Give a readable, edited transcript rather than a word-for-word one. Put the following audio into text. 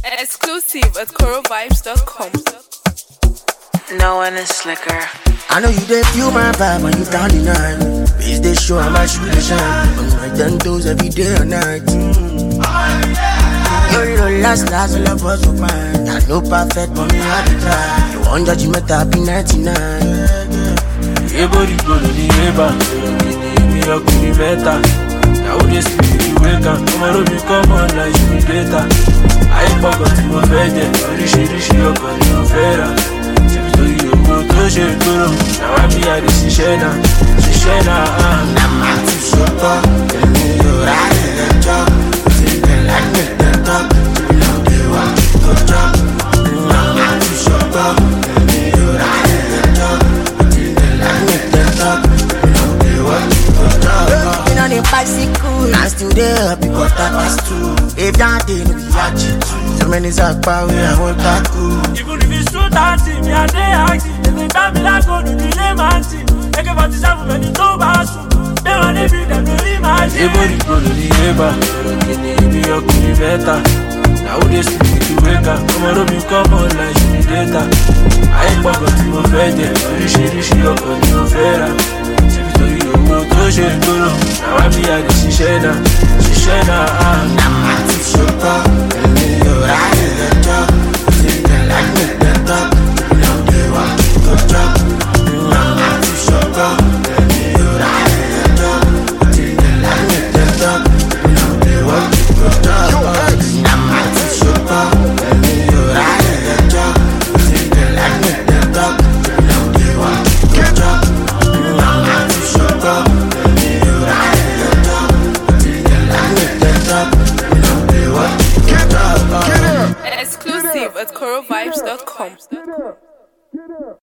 Exclusive at corovibes.com. No one is slicker. I know you dey feel my vibe when you down the night. Face they show how much you dey shine. I'm like 10 toes every day and night. You're the last all of us will mine. I know perfect, but me had to try. You want judgment, I'll be 99. Everybody go to the river, me up to the better. Now this speed you wake up, tomorrow you come on like you be data. I ain't forgot to move better, rishi up on your fera. If you do go to share guru, now I be at the Shishena. I'm out to super, tell me you're right in the job. Think they like me, they talk. Now they want you to job. I'm out to super, tell me you're right in the job. Think they like me, they talk. Now they want you to job. You know the bicycle, I still there because that was true. If that day no be yachi, so many zakpa we I want that cool. Even if it's true that me I dey active, they tell me like go to the lemon tea. AK-47 when you know about you, they want to be them to imagine. Everybody go to the river, me up to the better. Now this speed you wake up, tomorrow you come on like you be data. I ain't forgot to move better, rishi up on your fera. If you do go to share guru, now I be at the Shishena. I'm out to super, tell me you're right in the job. Think they like me, they talk. Now they want you to job. I'm out to super, tell me you're right in the job. Think they like me, they talk. Now they want you to job. I'm out to super, tell me you're right in the job. Think they like me, they talk. Now they want you to job. I'm out to super, tell me you're right in the job. Think they like me, they talk. Now they want you to job. Exclusive at corovibes.com.